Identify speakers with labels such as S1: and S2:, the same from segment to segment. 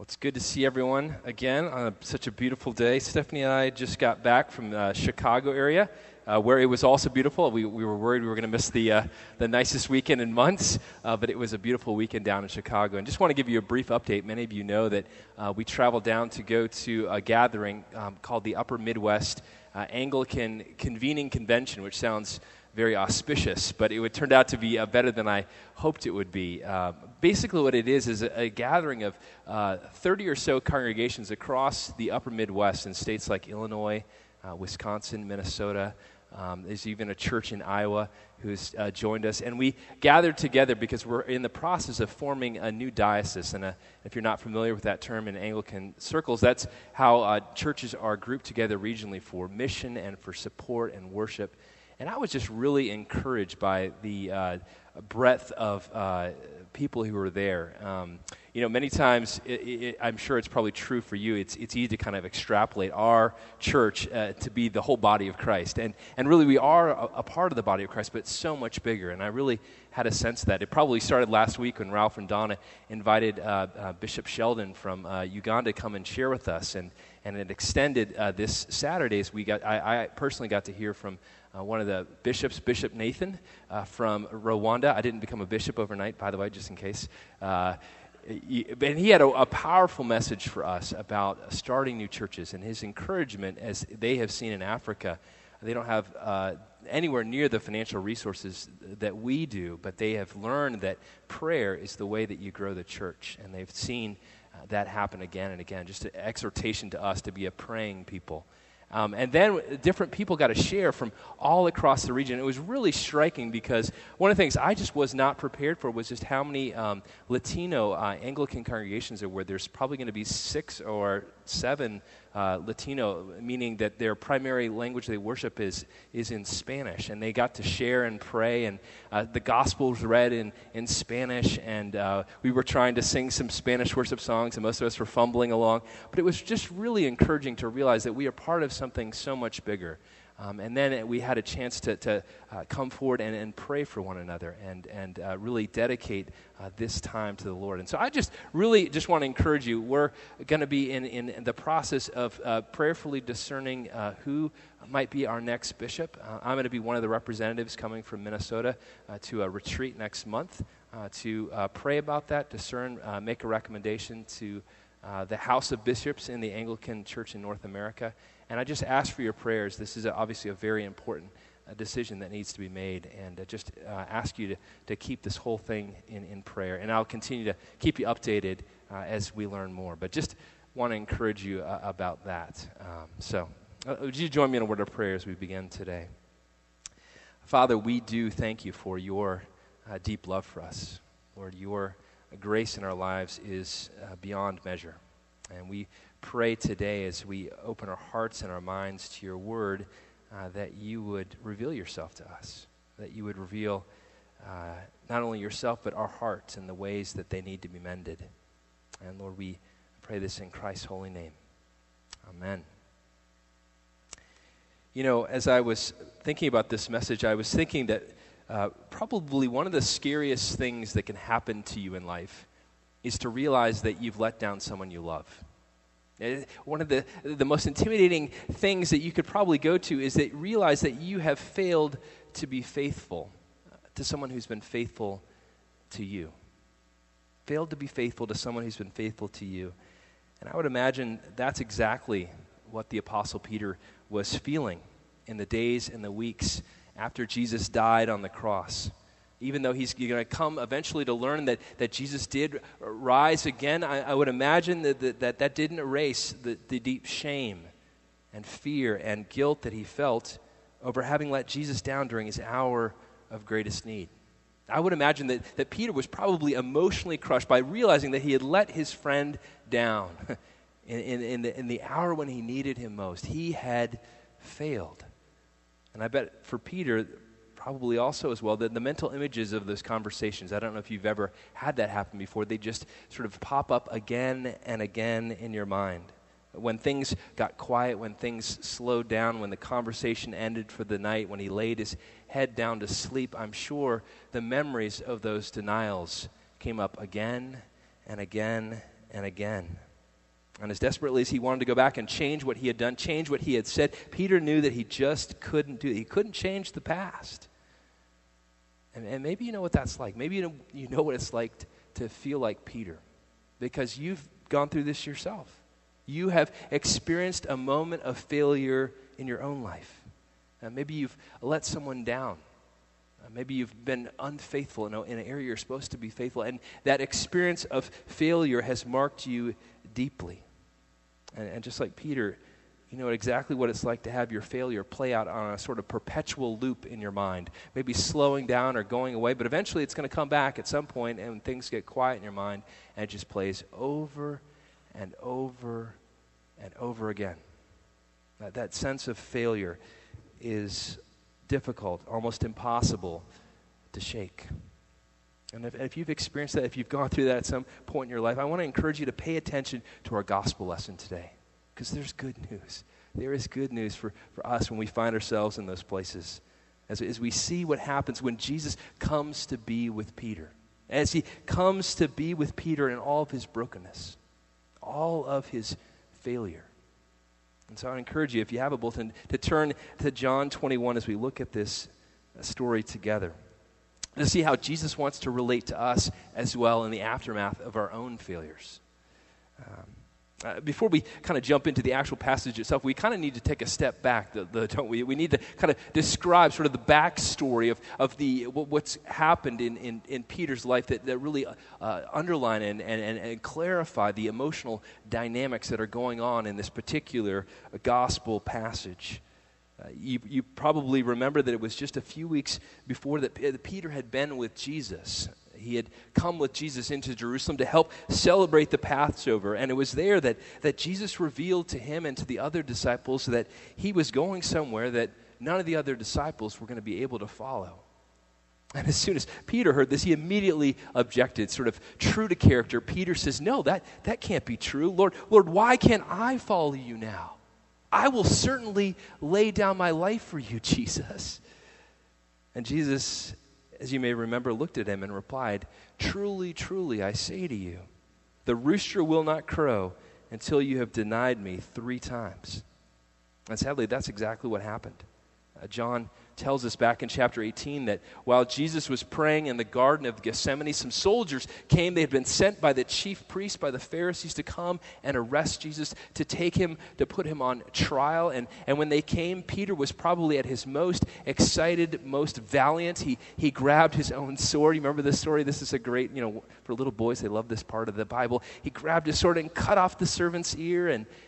S1: Well, it's good to see everyone again on such a beautiful day. Stephanie and I just got back from the Chicago area, where it was also beautiful. We were worried we were going to miss the nicest weekend in months, but it was a beautiful weekend down in Chicago. And just want to give you a brief update. Many of you know that we traveled down to go to a gathering called the Upper Midwest Anglican Convening Convention, which sounds very auspicious, but it turned out to be better than I hoped it would be. Basically what it is a gathering of 30 or so congregations across the upper Midwest in states like Illinois, Wisconsin, Minnesota. There's even a church in Iowa who's joined us. And we gathered together because we're in the process of forming a new diocese. And if you're not familiar with that term in Anglican circles, that's how churches are grouped together regionally for mission and for support and worship. And I was just really encouraged by the breadth of people who were there. Many times, I'm sure it's probably true for you, it's easy to kind of extrapolate our church to be the whole body of Christ. And really, we are a part of the body of Christ, but it's so much bigger. And I really had a sense of that. It probably started last week when Ralph and Donna invited Bishop Sheldon from Uganda to come and share with us. And it extended this Saturday as I personally got to hear from one of the bishops, Bishop Nathan from Rwanda. I didn't become a bishop overnight, by the way, just in case. And he had a powerful message for us about starting new churches and his encouragement as they have seen in Africa. They don't have anywhere near the financial resources that we do, but they have learned that prayer is the way that you grow the church. And they've seen that happen again and again. Just an exhortation to us to be a praying people. And then different people got to share from all across the region. It was really striking because one of the things I just was not prepared for was just how many Latino Anglican congregations there were. There's probably going to be 6 or 7 Latino, meaning that their primary language they worship is in Spanish. And they got to share and pray, and the gospel was read in Spanish, and we were trying to sing some Spanish worship songs, and most of us were fumbling along. But it was just really encouraging to realize that we are part of something so much bigger. And then we had a chance to come forward and pray for one another and really dedicate this time to the Lord. And so I just really want to encourage you. We're going to be in the process of prayerfully discerning who might be our next bishop. I'm going to be one of the representatives coming from Minnesota to a retreat next month to pray about that, discern, make a recommendation to the House of Bishops in the Anglican Church in North America. And I just ask for your prayers. This is obviously a very important decision that needs to be made. And just ask you to keep this whole thing in prayer. And I'll continue to keep you updated as we learn more. But just want to encourage you about that. Would you join me in a word of prayer as we begin today? Father, we do thank you for your deep love for us. Lord, your grace in our lives is beyond measure. And we pray today as we open our hearts and our minds to your word that you would reveal yourself to us, that you would reveal not only yourself but our hearts and the ways that they need to be mended. And Lord, we pray this in Christ's holy name. Amen. You know, as I was thinking about this message, I was thinking that probably one of the scariest things that can happen to you in life is to realize that you've let down someone you love. One of the most intimidating things that you could probably go to is that realize that you have failed to be faithful to someone who's been faithful to you. Failed to be faithful to someone who's been faithful to you. And I would imagine that's exactly what the Apostle Peter was feeling in the days and the weeks after Jesus died on the cross. Even though he's going to come eventually to learn that Jesus did rise again, I would imagine that didn't erase the deep shame and fear and guilt that he felt over having let Jesus down during his hour of greatest need. I would imagine that Peter was probably emotionally crushed by realizing that he had let his friend down in the hour when he needed him most. He had failed. And I bet for Peter, probably also as well, the mental images of those conversations, I don't know if you've ever had that happen before, they just sort of pop up again and again in your mind. When things got quiet, when things slowed down, when the conversation ended for the night, when he laid his head down to sleep, I'm sure the memories of those denials came up again and again and again. And as desperately as he wanted to go back and change what he had done, change what he had said, Peter knew that he just couldn't do it. He couldn't change the past. And maybe you know what that's like. Maybe you know what it's like to feel like Peter, because you've gone through this yourself. You have experienced a moment of failure in your own life. Maybe you've let someone down. Maybe you've been unfaithful in an area you're supposed to be faithful. And that experience of failure has marked you deeply. And just like Peter, you know exactly what it's like to have your failure play out on a sort of perpetual loop in your mind. Maybe slowing down or going away, but eventually it's going to come back at some point and things get quiet in your mind and it just plays over and over and over again. That sense of failure is difficult, almost impossible to shake. And if you've experienced that, if you've gone through that at some point in your life, I want to encourage you to pay attention to our gospel lesson today, because there's good news. There is good news for us when we find ourselves in those places, as we see what happens when Jesus comes to be with Peter, as he comes to be with Peter in all of his brokenness, all of his failure. And so I encourage you, if you have a bulletin, to turn to John 21 as we look at this story together, to see how Jesus wants to relate to us as well in the aftermath of our own failures. Before we kind of jump into the actual passage itself, we kind of need to take a step back, don't we? We need to kind of describe sort of the backstory of what's happened in Peter's life that really underline and clarify the emotional dynamics that are going on in this particular gospel passage. You probably remember that it was just a few weeks before that Peter had been with Jesus. He had come with Jesus into Jerusalem to help celebrate the Passover. And it was there that Jesus revealed to him and to the other disciples that he was going somewhere that none of the other disciples were going to be able to follow. And as soon as Peter heard this, he immediately objected, sort of true to character. Peter says, "No, that can't be true. Lord, why can't I follow you now? I will certainly lay down my life for you, Jesus." And Jesus, as you may remember, looked at him and replied, "Truly, truly, I say to you, the rooster will not crow until you have denied me 3 times. And sadly, that's exactly what happened. John tells us back in chapter 18 that while Jesus was praying in the Garden of Gethsemane, some soldiers came. They had been sent by the chief priests, by the Pharisees, to come and arrest Jesus, to take him, to put him on trial. And when they came, Peter was probably at his most excited, most valiant. He grabbed his own sword. You remember this story? This is a great, for little boys, they love this part of the Bible. He grabbed his sword and cut off the servant's ear.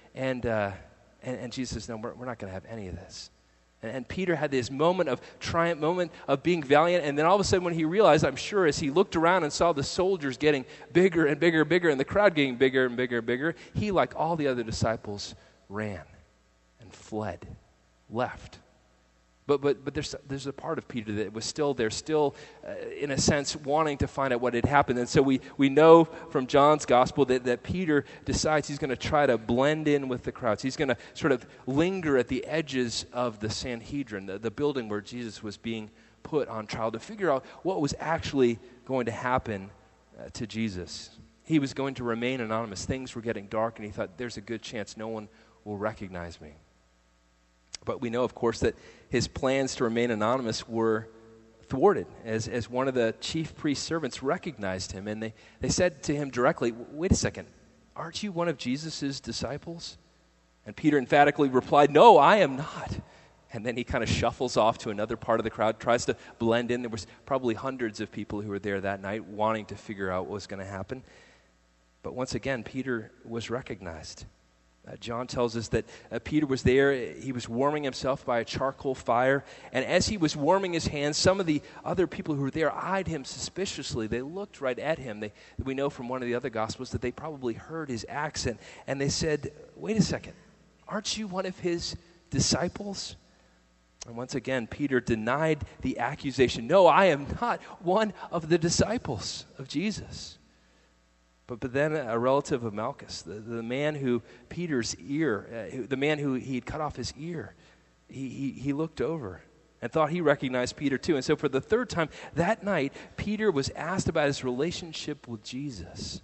S1: And Jesus says, "No, we're not going to have any of this." And Peter had this moment of triumph, moment of being valiant, and then all of a sudden when he realized, I'm sure, as he looked around and saw the soldiers getting bigger and bigger and bigger, and the crowd getting bigger and bigger and bigger, he, like all the other disciples, ran and fled, left. But there's a part of Peter that was still there, in a sense, wanting to find out what had happened. And so we know from John's gospel that Peter decides he's going to try to blend in with the crowds. He's going to sort of linger at the edges of the Sanhedrin, the building where Jesus was being put on trial, to figure out what was actually going to happen to Jesus. He was going to remain anonymous. Things were getting dark, and he thought, there's a good chance no one will recognize me. But we know, of course, that his plans to remain anonymous were thwarted as one of the chief priest servants recognized him. And they said to him directly, "Wait a second, aren't you one of Jesus' disciples?" And Peter emphatically replied, "No, I am not." And then he kind of shuffles off to another part of the crowd, tries to blend in. There was probably hundreds of people who were there that night wanting to figure out what was going to happen. But once again, Peter was recognized. John tells us that Peter was there. He was warming himself by a charcoal fire. And as he was warming his hands, some of the other people who were there eyed him suspiciously. They looked right at him. We know from one of the other Gospels that they probably heard his accent. And they said, "Wait a second, aren't you one of his disciples?" And once again, Peter denied the accusation. "No, I am not one of the disciples of Jesus." But then a relative of Malchus, the man who Peter's ear, the man who he had cut off his ear, he looked over and thought he recognized Peter too. And so for the 3rd time that night, Peter was asked about his relationship with Jesus.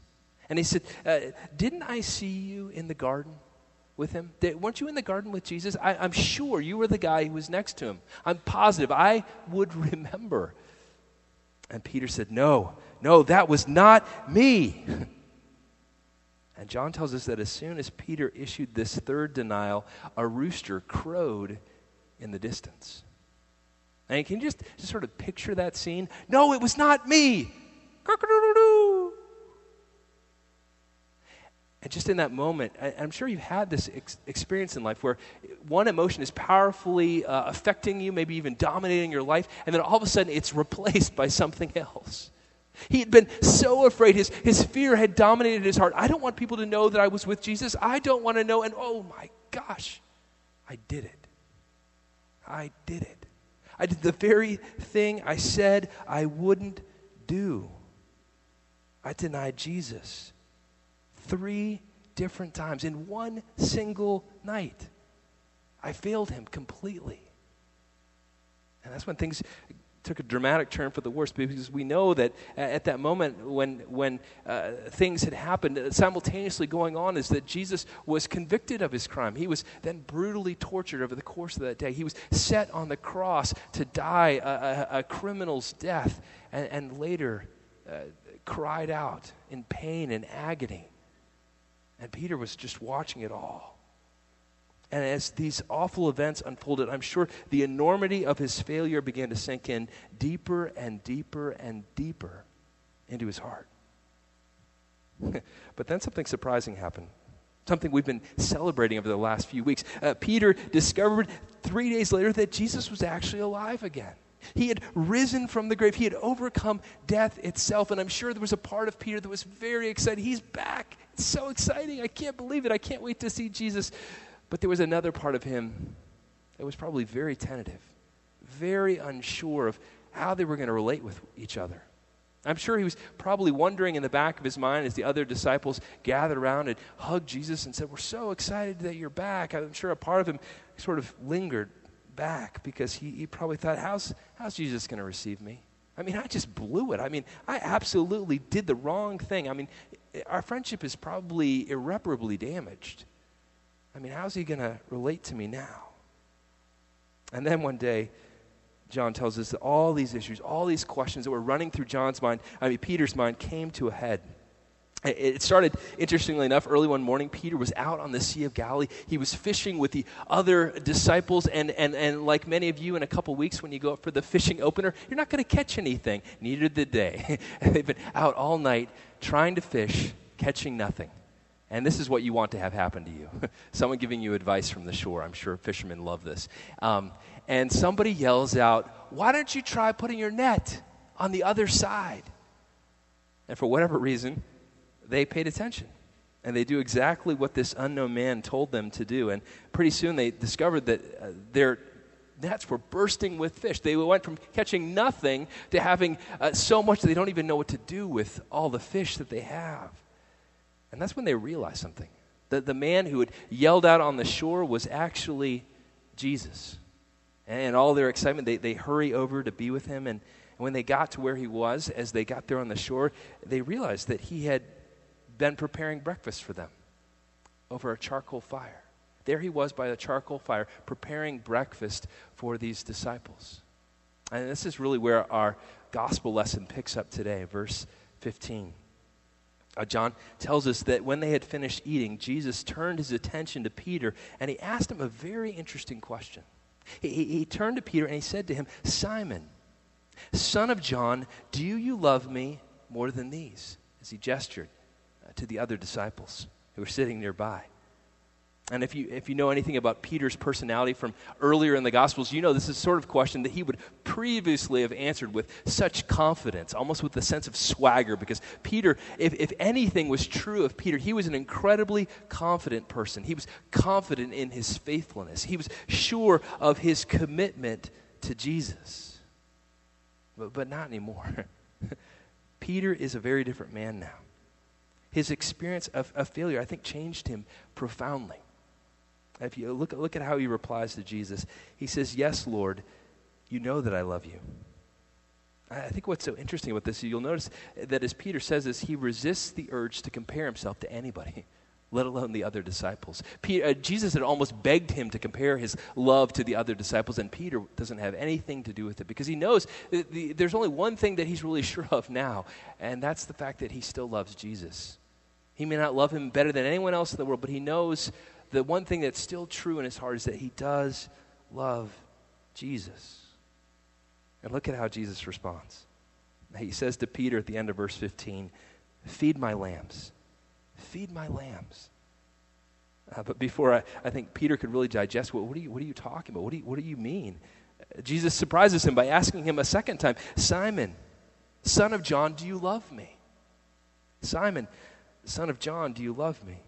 S1: And he said, didn't I see you in the garden with him? Weren't you in the garden with Jesus? I'm sure you were the guy who was next to him. I'm positive. I would remember. And Peter said, no, that was not me. And John tells us that as soon as Peter issued this third denial, a rooster crowed in the distance. And can you just sort of picture that scene? No, it was not me. And just in that moment, I'm sure you've had this experience in life where one emotion is powerfully affecting you, maybe even dominating your life, and then all of a sudden it's replaced by something else. He had been so afraid. His fear had dominated his heart. I don't want people to know that I was with Jesus. I don't want to know. And oh my gosh, I did it. I did it. I did the very thing I said I wouldn't do. I denied Jesus 3 different times in one single night. I failed him completely. And that's when things took a dramatic turn for the worse, because we know that at that moment when things had happened, simultaneously going on is that Jesus was convicted of his crime. He was then brutally tortured over the course of that day. He was set on the cross to die a criminal's death, and later cried out in pain and agony. And Peter was just watching it all. And as these awful events unfolded, I'm sure the enormity of his failure began to sink in deeper and deeper and deeper into his heart. But then something surprising happened. Something we've been celebrating over the last few weeks. Peter discovered 3 days later that Jesus was actually alive again. He had risen from the grave. He had overcome death itself. And I'm sure there was a part of Peter that was very excited. He's back. It's so exciting. I can't believe it. I can't wait to see Jesus. But there was another part of him that was probably very tentative, very unsure of how they were going to relate with each other. I'm sure he was probably wondering in the back of his mind as the other disciples gathered around and hugged Jesus and said, "We're so excited that you're back." I'm sure a part of him sort of lingered back because he probably thought, how's Jesus going to receive me? I mean, I just blew it. I mean, I absolutely did the wrong thing. I mean, our friendship is probably irreparably damaged. I mean, how's he going to relate to me now? And then one day, John tells us that all these issues, all these questions that were running through Peter's mind came to a head. It started, interestingly enough, early one morning. Peter was out on the Sea of Galilee. He was fishing with the other disciples, and like many of you in a couple weeks when you go up for the fishing opener, you're not going to catch anything. Neither did they. They've been out all night trying to fish, catching nothing. And this is what you want to have happen to you. Someone giving you advice from the shore. I'm sure fishermen love this. And somebody yells out, "Why don't you try putting your net on the other side?" And for whatever reason, they paid attention. And they do exactly what this unknown man told them to do. And pretty soon they discovered that their nets were bursting with fish. They went from catching nothing to having so much that they don't even know what to do with all the fish that they have. And that's when they realized something. That the man who had yelled out on the shore was actually Jesus. And all their excitement, they hurry over to be with him. And when they got to where he was, as they got there on the shore, they realized that he had been preparing breakfast for them over a charcoal fire. There he was by the charcoal fire, preparing breakfast for these disciples. And this is really where our gospel lesson picks up today, verse 15. John tells us that when they had finished eating, Jesus turned his attention to Peter, and he asked him a very interesting question. He turned to Peter, and he said to him, "Simon, son of John, do you love me more than these?" As he gestured to the other disciples who were sitting nearby. And if you know anything about Peter's personality from earlier in the Gospels, you know this is the sort of question that he would previously have answered with such confidence, almost with a sense of swagger, because Peter, if anything was true of Peter, he was an incredibly confident person. He was confident in his faithfulness. He was sure of his commitment to Jesus. But not anymore. Peter is a very different man now. His experience of failure, I think, changed him profoundly. If you look at how he replies to Jesus, he says, "Yes, Lord, you know that I love you." I think what's so interesting about this, you'll notice that as Peter says this, he resists the urge to compare himself to anybody, let alone the other disciples. Jesus had almost begged him to compare his love to the other disciples, and Peter doesn't have anything to do with it because he knows there's only one thing that he's really sure of now, and that's the fact that he still loves Jesus. He may not love him better than anyone else in the world, but he knows the one thing that's still true in his heart is that he does love Jesus. And look at how Jesus responds. He says to Peter at the end of verse 15, "Feed my lambs. Feed my lambs." But before I think Peter could really digest, what are you talking about? What do you mean? Jesus surprises him by asking him a second time, "Simon, son of John, do you love me?" "Simon, son of John, do you love me?"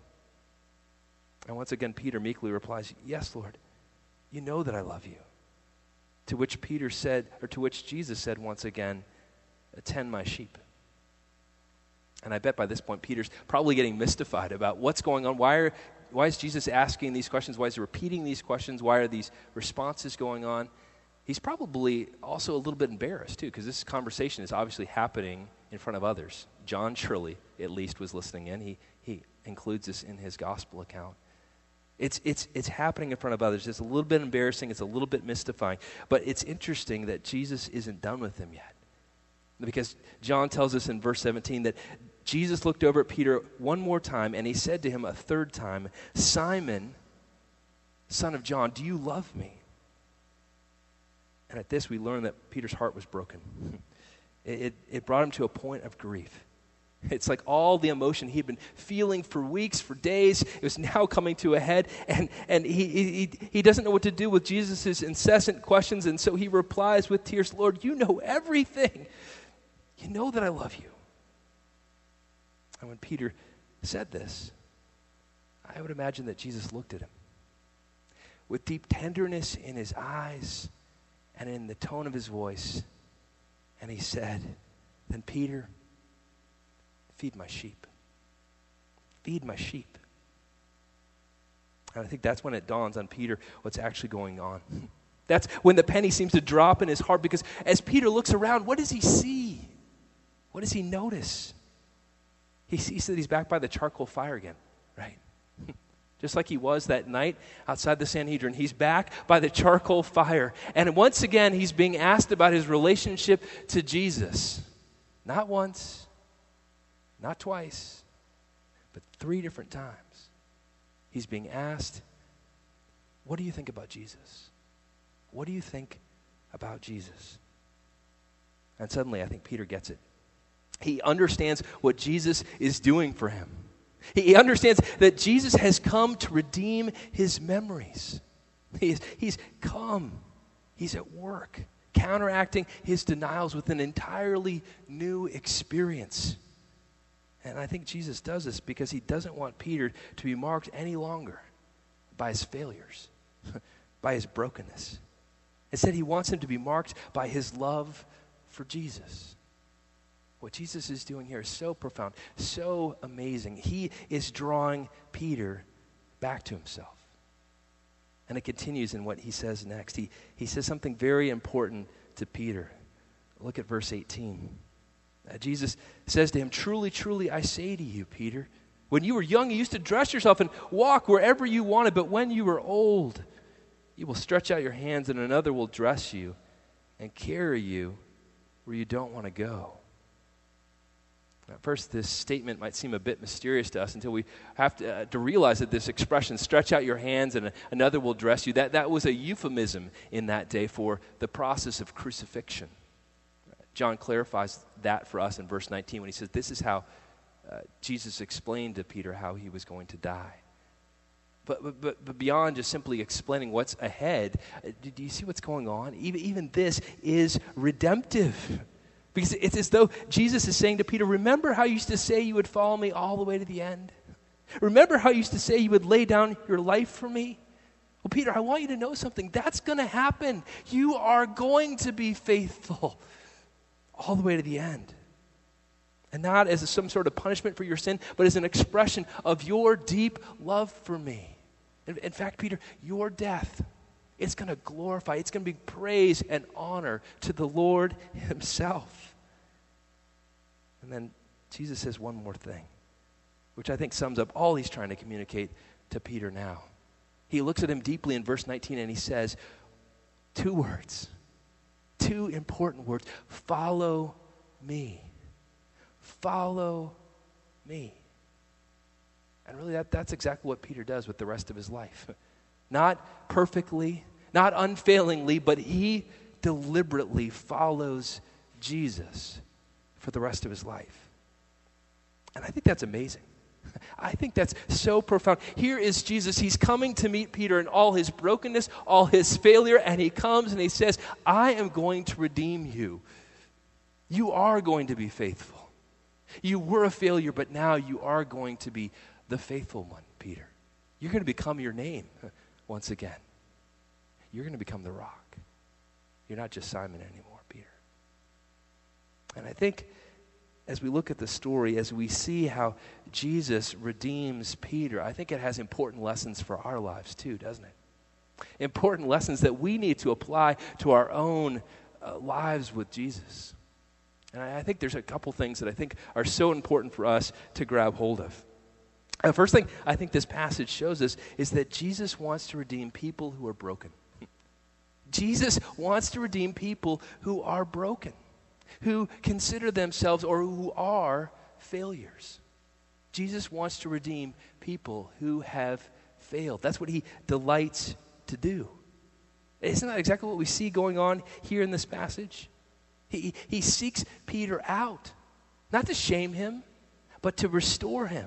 S1: And once again, Peter meekly replies, "Yes, Lord, you know that I love you." To which Jesus said once again, "Attend my sheep." And I bet by this point, Peter's probably getting mystified about what's going on. Why is Jesus asking these questions? Why is he repeating these questions? Why are these responses going on? He's probably also a little bit embarrassed too, because this conversation is obviously happening in front of others. John surely, at least, was listening in. He includes this in his gospel account. It's happening in front of others. It's a little bit embarrassing. It's a little bit mystifying. But it's interesting that Jesus isn't done with him yet. Because John tells us in verse 17 that Jesus looked over at Peter one more time and he said to him a third time, "Simon, son of John, do you love me?" And at this we learn that Peter's heart was broken. It brought him to a point of grief. It's like all the emotion he'd been feeling for weeks, for days, it was now coming to a head, and he doesn't know what to do with Jesus' incessant questions, and so he replies with tears, "Lord, you know everything. You know that I love you." And when Peter said this, I would imagine that Jesus looked at him with deep tenderness in his eyes and in the tone of his voice, and he said, "Then Peter, feed my sheep. Feed my sheep." And I think that's when it dawns on Peter what's actually going on. That's when the penny seems to drop in his heart, because as Peter looks around, what does he see? What does he notice? He sees that he's back by the charcoal fire again, right? Just like he was that night outside the Sanhedrin. He's back by the charcoal fire. And once again, he's being asked about his relationship to Jesus. Not once, not twice, but 3 different times. He's being asked, "What do you think about Jesus? What do you think about Jesus?" And suddenly I think Peter gets it. He understands what Jesus is doing for him. He understands that Jesus has come to redeem his memories. He's come. He's at work, counteracting his denials with an entirely new experience. And I think Jesus does this because he doesn't want Peter to be marked any longer by his failures, by his brokenness. Instead, he wants him to be marked by his love for Jesus. What Jesus is doing here is so profound, so amazing. He is drawing Peter back to himself. And it continues in what he says next. He says something very important to Peter. Look at verse 18. Jesus says to him, "Truly, truly, I say to you, Peter, when you were young, you used to dress yourself and walk wherever you wanted, but when you are old, you will stretch out your hands and another will dress you and carry you where you don't want to go." At first, this statement might seem a bit mysterious to us until we have to realize that this expression, "stretch out your hands and another will dress you," that was a euphemism in that day for the process of crucifixion. John clarifies that for us in verse 19 when he says, this is how Jesus explained to Peter how he was going to die. But beyond just simply explaining what's ahead, do you see what's going on? Even this is redemptive. Because it's as though Jesus is saying to Peter, remember how you used to say you would follow me all the way to the end? Remember how you used to say you would lay down your life for me? Well, Peter, I want you to know something. That's going to happen. You are going to be faithful all the way to the end. And not as some sort of punishment for your sin, but as an expression of your deep love for me. In fact, Peter, your death It's going to glorify, it's going to be praise and honor to the Lord himself. And then Jesus says one more thing, which I think sums up all he's trying to communicate to Peter now. He looks at him deeply in verse 19 and he says, 2 words, 2 important words, follow me. Follow me. And really that's exactly what Peter does with the rest of his life. Not perfectly, not unfailingly, but he deliberately follows Jesus for the rest of his life. And I think that's amazing. I think that's so profound. Here is Jesus. He's coming to meet Peter in all his brokenness, all his failure, and he comes and he says, I am going to redeem you. You are going to be faithful. You were a failure, but now you are going to be the faithful one, Peter. You're going to become your name once again. You're going to become the rock. You're not just Simon anymore, Peter. And I think as we look at the story, as we see how Jesus redeems Peter, I think it has important lessons for our lives too, doesn't it? Important lessons that we need to apply to our own lives with Jesus. And I think there's a couple things that I think are so important for us to grab hold of. The first thing I think this passage shows us is that Jesus wants to redeem people who are broken. Jesus wants to redeem people who are broken, who consider themselves or who are failures. Jesus wants to redeem people who have failed. That's what he delights to do. Isn't that exactly what we see going on here in this passage? He seeks Peter out, not to shame him, but to restore him.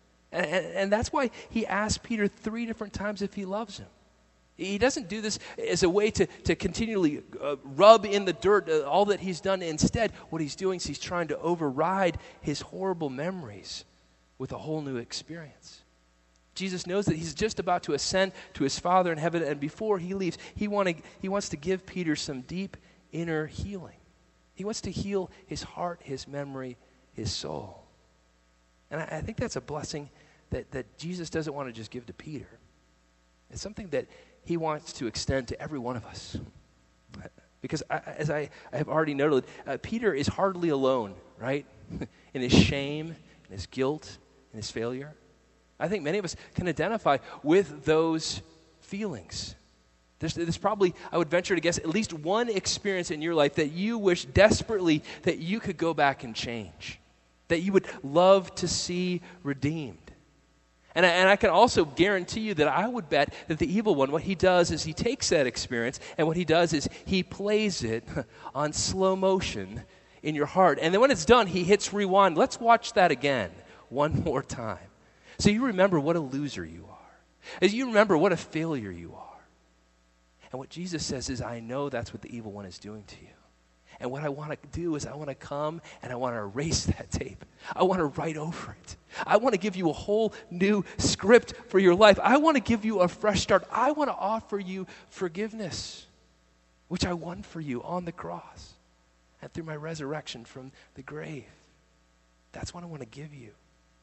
S1: And that's why he asks Peter 3 different times if he loves him. He doesn't do this as a way to continually rub in the dirt all that he's done. Instead, what he's doing is he's trying to override his horrible memories with a whole new experience. Jesus knows that he's just about to ascend to his Father in heaven, and before he leaves, he wants to give Peter some deep inner healing. He wants to heal his heart, his memory, his soul. And I think that's a blessing that Jesus doesn't want to just give to Peter. It's something that he wants to extend to every one of us. Because as I have already noted, Peter is hardly alone, right? In his shame, in his guilt, in his failure. I think many of us can identify with those feelings. There's probably, I would venture to guess, at least one experience in your life that you wish desperately that you could go back and change, that you would love to see redeemed. And I can also guarantee you that I would bet that the evil one, what he does is he takes that experience, and what he does is he plays it on slow motion in your heart. And then when it's done, he hits rewind. Let's watch that again one more time. So you remember what a loser you are. As you remember what a failure you are. And what Jesus says is, I know that's what the evil one is doing to you. And what I want to do is I want to come and I want to erase that tape. I want to write over it. I want to give you a whole new script for your life. I want to give you a fresh start. I want to offer you forgiveness, which I won for you on the cross and through my resurrection from the grave. That's what I want to give you.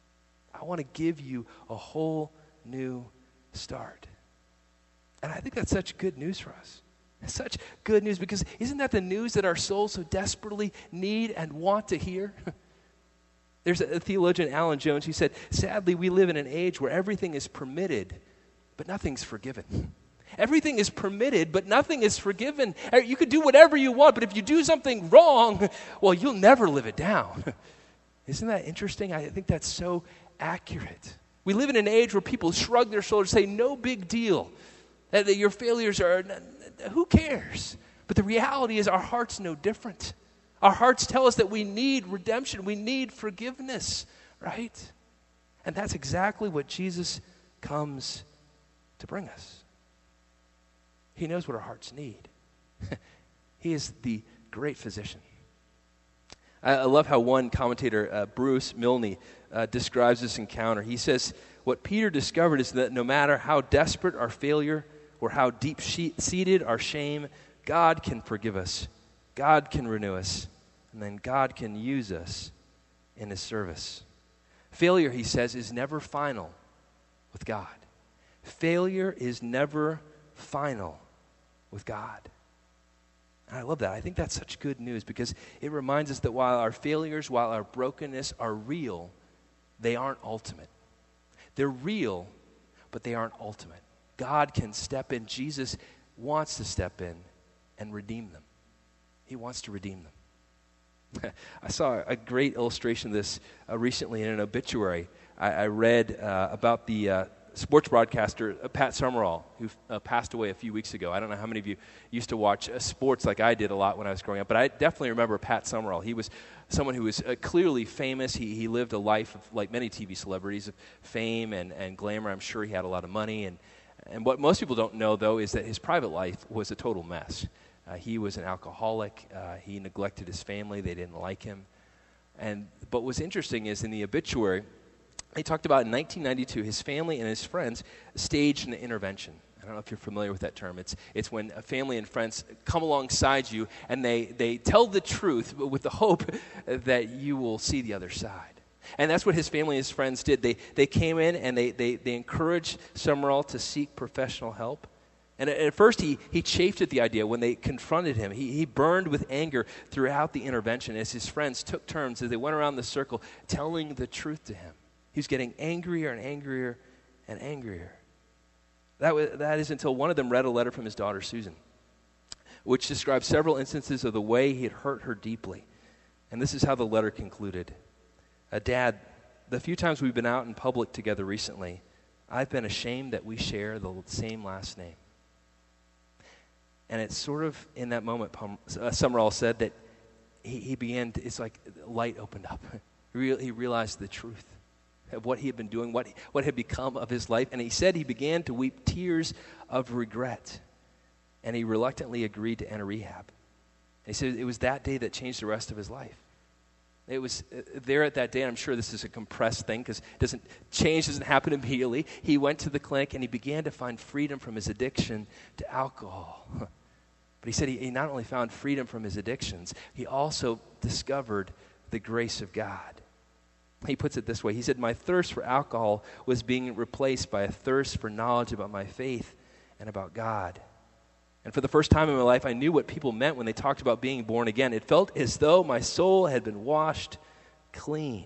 S1: I want to give you a whole new start. And I think that's such good news for us. It's such good news, because isn't that the news that our souls so desperately need and want to hear? There's a theologian, Alan Jones, who said, sadly, we live in an age where everything is permitted, but nothing's forgiven. Everything is permitted, but nothing is forgiven. You could do whatever you want, but if you do something wrong, well, you'll never live it down. Isn't that interesting? I think that's so accurate. We live in an age where people shrug their shoulders, say, no big deal. That your failures are, who cares? But the reality is our hearts know different. Our hearts tell us that we need redemption. We need forgiveness, right? And that's exactly what Jesus comes to bring us. He knows what our hearts need. He is the great physician. I love how one commentator, Bruce Milne, describes this encounter. He says, what Peter discovered is that no matter how desperate our failure or how deep-seated our shame, God can forgive us. God can renew us. And then God can use us in his service. Failure, he says, is never final with God. Failure is never final with God. And I love that. I think that's such good news because it reminds us that while our failures, while our brokenness are real, they aren't ultimate. They're real, but they aren't ultimate. God can step in. Jesus wants to step in and redeem them. He wants to redeem them. I saw a great illustration of this recently in an obituary. I read about the sports broadcaster Pat Summerall, who passed away a few weeks ago. I don't know how many of you used to watch sports like I did a lot when I was growing up, but I definitely remember Pat Summerall. He was someone who was clearly famous. He lived a life of, like many TV celebrities, of fame and glamour. I'm sure he had a lot of money. And what most people don't know, though, is that his private life was a total mess. He was an alcoholic. He neglected his family. They didn't like him. But what's interesting is in the obituary, he talked about in 1992, his family and his friends staged an intervention. I don't know if you're familiar with that term. It's when a family and friends come alongside you and they tell the truth with the hope that you will see the other side. And that's what his family and his friends did. They came in and they encouraged Summerall to seek professional help. And at first he chafed at the idea when they confronted him. He burned with anger throughout the intervention as his friends took turns as they went around the circle telling the truth to him. He was getting angrier and angrier and angrier. That is until one of them read a letter from his daughter Susan, which describes several instances of the way he had hurt her deeply. And this is how the letter concluded. Dad, the few times we've been out in public together recently, I've been ashamed that we share the same last name. And it's sort of in that moment, Summerall said that he began to, it's like light opened up. He realized the truth of what he had been doing, what had become of his life. And he said he began to weep tears of regret. And he reluctantly agreed to enter rehab. And he said it was that day that changed the rest of his life. It was there at that day, and I'm sure this is a compressed thing because change doesn't happen immediately. He went to the clinic and he began to find freedom from his addiction to alcohol. But he said he not only found freedom from his addictions, he also discovered the grace of God. He puts it this way. He said, my thirst for alcohol was being replaced by a thirst for knowledge about my faith and about God. And for the first time in my life, I knew what people meant when they talked about being born again. It felt as though my soul had been washed clean.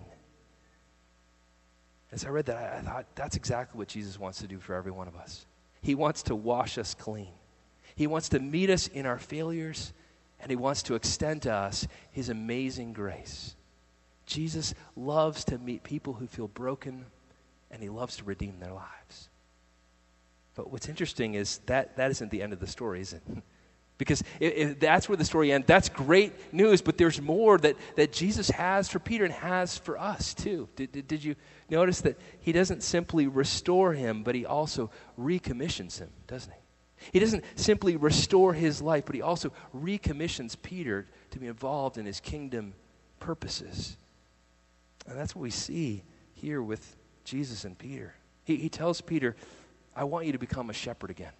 S1: As I read that, I thought, that's exactly what Jesus wants to do for every one of us. He wants to wash us clean. He wants to meet us in our failures, and he wants to extend to us his amazing grace. Jesus loves to meet people who feel broken, and he loves to redeem their lives. But what's interesting is that isn't the end of the story, is it? Because if that's where the story ends, that's great news, but there's more that Jesus has for Peter and has for us too. Did you notice that he doesn't simply restore him, but he also recommissions him, doesn't he? He doesn't simply restore his life, but he also recommissions Peter to be involved in his kingdom purposes. And that's what we see here with Jesus and Peter. He tells Peter, I want you to become a shepherd again.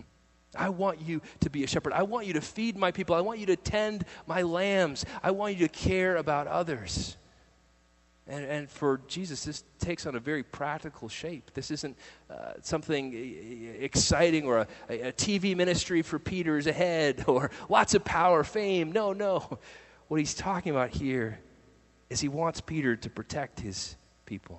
S1: I want you to be a shepherd. I want you to feed my people. I want you to tend my lambs. I want you to care about others. And for Jesus, this takes on a very practical shape. This isn't something exciting or a TV ministry for Peter's ahead or lots of power, fame. No. What he's talking about here is he wants Peter to protect his people.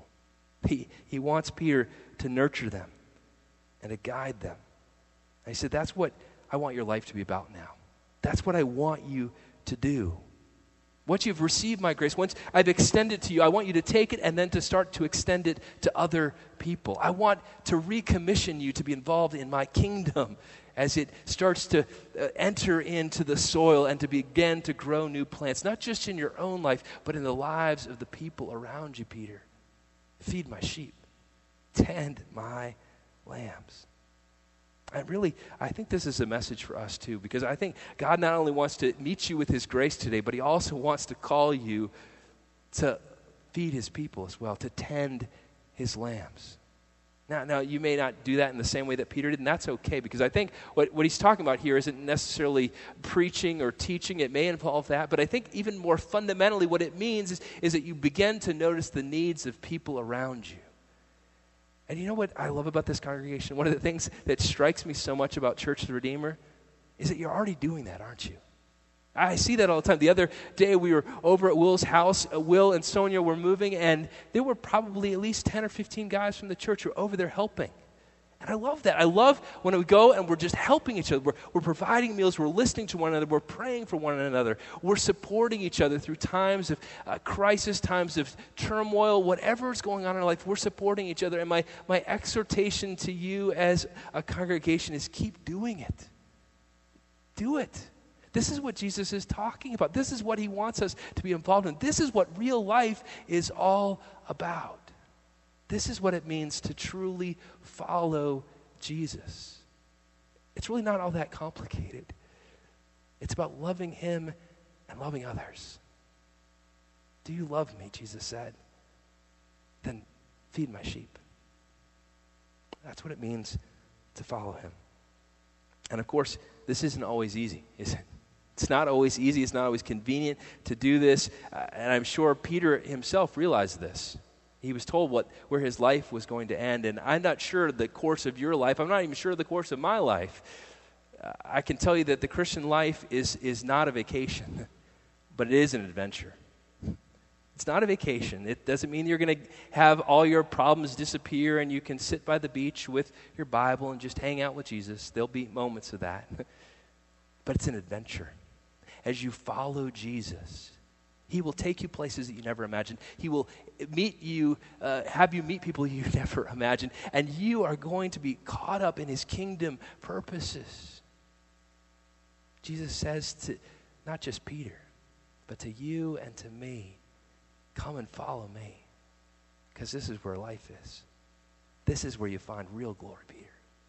S1: He wants Peter to nurture them and to guide them. And he said, that's what I want your life to be about now. That's what I want you to do. Once you've received my grace, once I've extended to you, I want you to take it and then to start to extend it to other people. I want to recommission you to be involved in my kingdom as it starts to enter into the soil and to begin to grow new plants, not just in your own life, but in the lives of the people around you, Peter. Feed my sheep. Tend my lambs. And really, I think this is a message for us too, because I think God not only wants to meet you with his grace today, but he also wants to call you to feed his people as well, to tend his lambs. Now, you may not do that in the same way that Peter did, and that's okay, because I think what he's talking about here isn't necessarily preaching or teaching. It may involve that, but I think even more fundamentally what it means is that you begin to notice the needs of people around you. And you know what I love about this congregation? One of the things that strikes me so much about Church of the Redeemer is that you're already doing that, aren't you? I see that all the time. The other day we were over at Will's house. Will and Sonia were moving, and there were probably at least 10 or 15 guys from the church who were over there helping. And I love that. I love when we go and we're just helping each other. We're providing meals. We're listening to one another. We're praying for one another. We're supporting each other through times of crisis, times of turmoil, whatever is going on in our life. We're supporting each other. And my exhortation to you as a congregation is keep doing it. Do it. This is what Jesus is talking about. This is what he wants us to be involved in. This is what real life is all about. This is what it means to truly follow Jesus. It's really not all that complicated. It's about loving him and loving others. Do you love me, Jesus said? Then feed my sheep. That's what it means to follow him. And of course, this isn't always easy, is it? It's not always easy. It's not always convenient to do this. And I'm sure Peter himself realized this. He was told where his life was going to end. And I'm not sure the course of your life. I'm not even sure the course of my life. I can tell you that the Christian life is not a vacation, but it is an adventure. It's not a vacation. It doesn't mean you're going to have all your problems disappear and you can sit by the beach with your Bible and just hang out with Jesus. There'll be moments of that. But it's an adventure. As you follow Jesus, he will take you places that you never imagined. He will meet you, have you meet people you never imagined, and you are going to be caught up in his kingdom purposes. Jesus says to not just Peter, but to you and to me, come and follow me, because this is where life is. This is where you find real glory, Peter.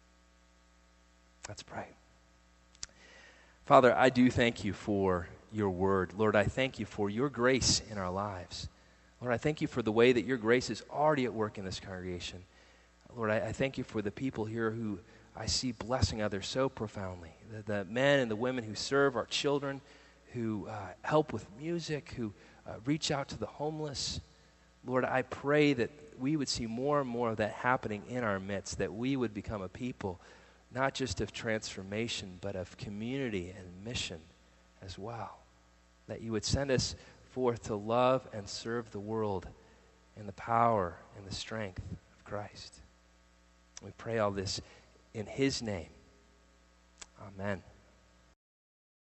S1: Let's pray. Father, I do thank you for your word. Lord, I thank you for your grace in our lives. Lord, I thank you for the way that your grace is already at work in this congregation. Lord, I thank you for the people here who I see blessing others so profoundly. The men and the women who serve our children, who help with music, who reach out to the homeless. Lord, I pray that we would see more and more of that happening in our midst, that we would become a people not just of transformation, but of community and mission as well. That you would send us forth to love and serve the world in the power and the strength of Christ. We pray all this in his name. Amen.